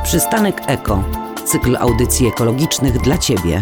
Przystanek Eko. Cykl audycji ekologicznych dla Ciebie.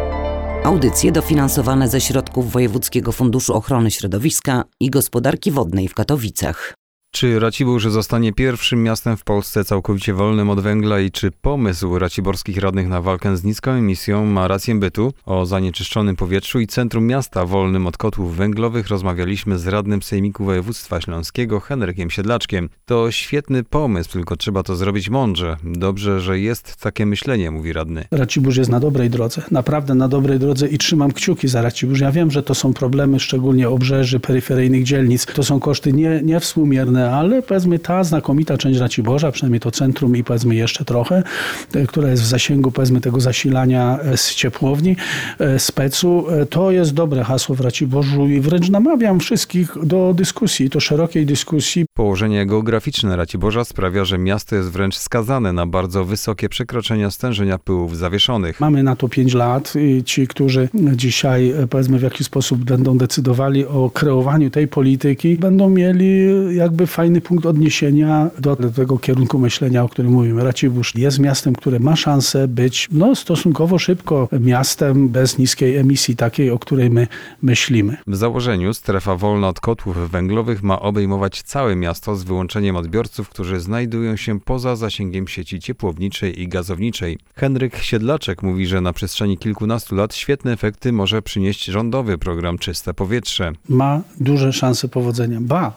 Audycje dofinansowane ze środków Wojewódzkiego Funduszu Ochrony Środowiska i Gospodarki Wodnej w Katowicach. Czy Racibórz zostanie pierwszym miastem w Polsce całkowicie wolnym od węgla i czy pomysł raciborskich radnych na walkę z niską emisją ma rację bytu? O zanieczyszczonym powietrzu i centrum miasta wolnym od kotłów węglowych rozmawialiśmy z radnym Sejmiku Województwa Śląskiego Henrykiem Siedlaczkiem. To świetny pomysł, tylko trzeba to zrobić mądrze. Dobrze, że jest takie myślenie, mówi radny. Racibórz jest na dobrej drodze, naprawdę na dobrej drodze i trzymam kciuki za Racibórz. Ja wiem, że to są problemy szczególnie obrzeży, peryferyjnych dzielnic. To są koszty niewspółmierne, ale powiedzmy ta znakomita część Raciborza, przynajmniej to centrum i powiedzmy jeszcze trochę, która jest w zasięgu powiedzmy tego zasilania z ciepłowni, z PEC-u, to jest dobre hasło w Raciborzu i wręcz namawiam wszystkich do dyskusji, do szerokiej dyskusji. Położenie geograficzne Raciborza sprawia, że miasto jest wręcz skazane na bardzo wysokie przekroczenia stężenia pyłów zawieszonych. Mamy na to 5 lat i ci, którzy dzisiaj powiedzmy w jakiś sposób będą decydowali o kreowaniu tej polityki, będą mieli jakby fajny punkt odniesienia do tego kierunku myślenia, o którym mówimy. Racibórz jest miastem, które ma szansę być stosunkowo szybko miastem bez niskiej emisji, takiej, o której my myślimy. W założeniu strefa wolna od kotłów węglowych ma obejmować całe miasto z wyłączeniem odbiorców, którzy znajdują się poza zasięgiem sieci ciepłowniczej i gazowniczej. Henryk Siedlaczek mówi, że na przestrzeni kilkunastu lat świetne efekty może przynieść rządowy program Czyste Powietrze. Ma duże szanse powodzenia.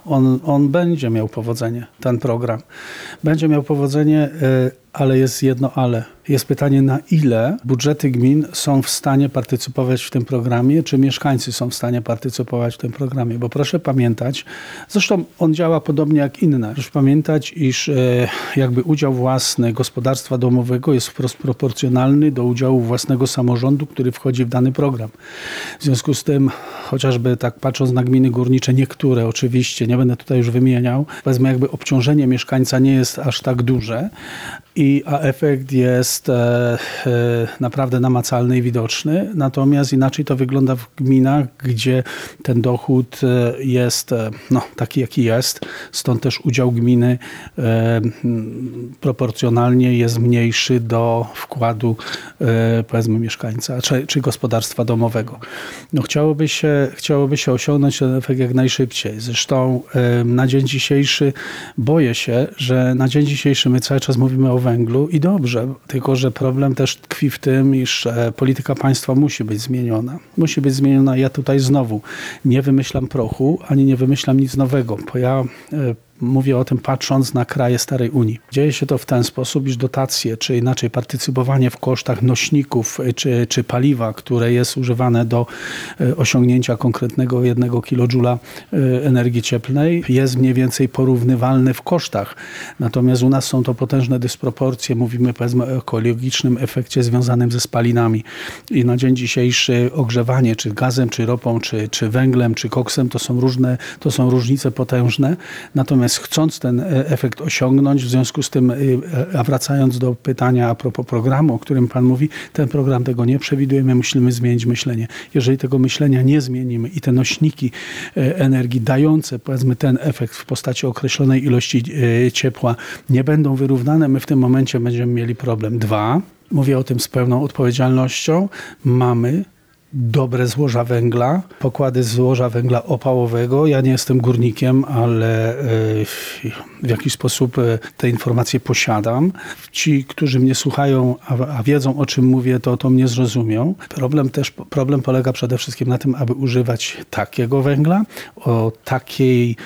On będzie miał powodzenie, ten program. Będzie miał powodzenie, ale jest jedno ale. Jest pytanie, na ile budżety gmin są w stanie partycypować w tym programie, czy mieszkańcy są w stanie partycypować w tym programie. Bo proszę pamiętać, zresztą on działa podobnie jak inne. Proszę pamiętać, iż jakby udział własny gospodarstwa domowego jest wprost proporcjonalny do udziału własnego samorządu, który wchodzi w dany program. W związku z tym, chociażby tak patrząc na gminy górnicze, niektóre oczywiście, nie będę tutaj już wymieniał, powiedzmy jakby obciążenie mieszkańca nie jest aż tak duże, a efekt jest naprawdę namacalny i widoczny. Natomiast inaczej to wygląda w gminach, gdzie ten dochód jest taki, jaki jest. Stąd też udział gminy proporcjonalnie jest mniejszy do wkładu powiedzmy mieszkańca czy gospodarstwa domowego. Chciałoby się osiągnąć ten efekt jak najszybciej. Zresztą na dzień dzisiejszy boję się, że na dzień dzisiejszy my cały czas mówimy o węglu i dobrze, tylko że problem też tkwi w tym, iż polityka państwa musi być zmieniona. Musi być zmieniona. Ja tutaj znowu nie wymyślam prochu, ani nie wymyślam nic nowego, bo ja mówię o tym patrząc na kraje starej Unii. Dzieje się to w ten sposób, iż dotacje, czy inaczej partycypowanie w kosztach nośników, czy paliwa, które jest używane do osiągnięcia konkretnego 1 kJ energii cieplnej, jest mniej więcej porównywalne w kosztach. Natomiast u nas są to potężne dysproporcje. Mówimy powiedzmy o ekologicznym efekcie związanym ze spalinami. I na dzień dzisiejszy ogrzewanie, czy gazem, czy ropą, czy węglem, czy koksem, to są różnice potężne. Natomiast chcąc ten efekt osiągnąć, w związku z tym, a wracając do pytania a propos programu, o którym Pan mówi, ten program tego nie przewiduje, my musimy zmienić myślenie. Jeżeli tego myślenia nie zmienimy i te nośniki energii dające, powiedzmy, ten efekt w postaci określonej ilości ciepła nie będą wyrównane, my w tym momencie będziemy mieli problem. 2, mówię o tym z pełną odpowiedzialnością, mamy dobre złoża węgla, pokłady złoża węgla opałowego. Ja nie jestem górnikiem, ale w jakiś sposób te informacje posiadam. Ci, którzy mnie słuchają, a wiedzą, o czym mówię, to mnie zrozumią. Problem polega przede wszystkim na tym, aby używać takiego węgla, o takiej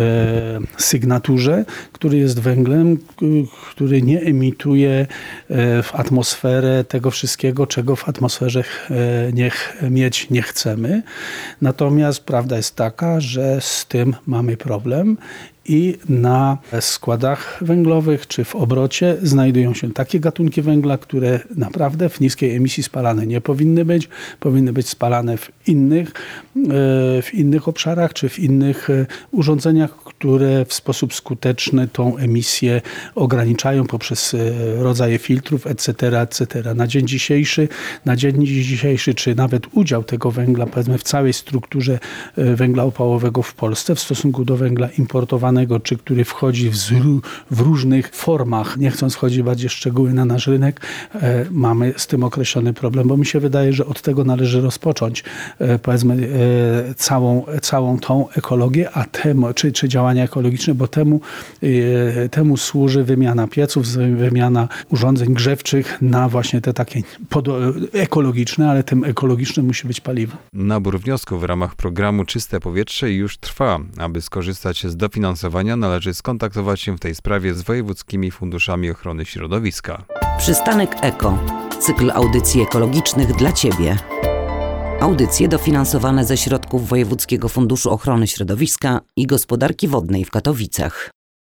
sygnaturze, który jest węglem, który nie emituje w atmosferę tego wszystkiego, czego w atmosferze mieć nie chcemy. Natomiast prawda jest taka, że z tym mamy problem i na składach węglowych czy w obrocie znajdują się takie gatunki węgla, które naprawdę w niskiej emisji spalane nie powinny być spalane w innych obszarach czy w innych urządzeniach, które w sposób skuteczny tą emisję ograniczają poprzez rodzaje filtrów, etc. Na dzień dzisiejszy, czy nawet udział tego węgla, powiedzmy, w całej strukturze węgla opałowego w Polsce w stosunku do węgla importowanego, czy który wchodzi w różnych formach, nie chcąc wchodzić bardziej w szczegóły na nasz rynek, mamy z tym określony problem, bo mi się wydaje, że od tego należy rozpocząć, powiedzmy, całą tą ekologię, czy działania ekologiczne, bo temu służy wymiana pieców, wymiana urządzeń grzewczych na właśnie te takie ekologiczne, ale tym ekologicznym musi być paliwo. Nabór wniosków w ramach programu Czyste Powietrze już trwa. Aby skorzystać z dofinansowania, należy skontaktować się w tej sprawie z wojewódzkimi funduszami ochrony środowiska. Przystanek Eko. Cykl audycji ekologicznych dla Ciebie. Audycje dofinansowane ze środków Wojewódzkiego Funduszu Ochrony Środowiska i Gospodarki Wodnej w Katowicach.